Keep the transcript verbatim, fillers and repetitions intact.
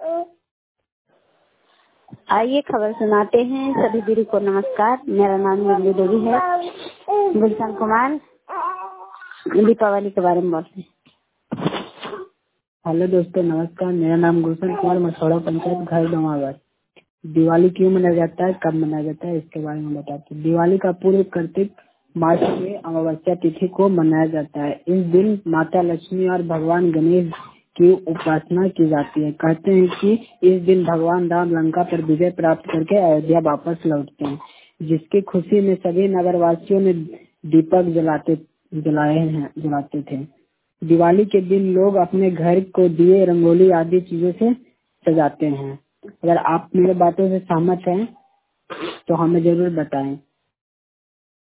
आइए खबर सुनाते हैं। सभी दीदी को नमस्कार। मेरा नाम मुरली देवी है। गुलशन कुमार दीपावली के बारे में बोलते हैं। हेलो दोस्तों, नमस्कार। मेरा नाम गुलशन कुमार, मसौड़ा पंचायत, घर गंवाबाद। दिवाली क्यों मनाया जाता है, कब मनाया जाता है, इसके बारे में बताते हैं। दिवाली का पूर्व कार्तिक मास में अमावस्या तिथि को मनाया जाता है। इस दिन माता लक्ष्मी और भगवान गणेश की उपासना की जाती है। कहते हैं कि इस दिन भगवान राम लंका पर विजय प्राप्त करके अयोध्या वापस लौटते हैं, जिसकी खुशी में सभी नगरवासियों ने दीपक जलाते जलाए हैं जलाते थे। दिवाली के दिन लोग अपने घर को दिए, रंगोली आदि चीजों से सजाते हैं। अगर आप मेरे बातों से सहमत हैं तो हमें जरूर बताएं।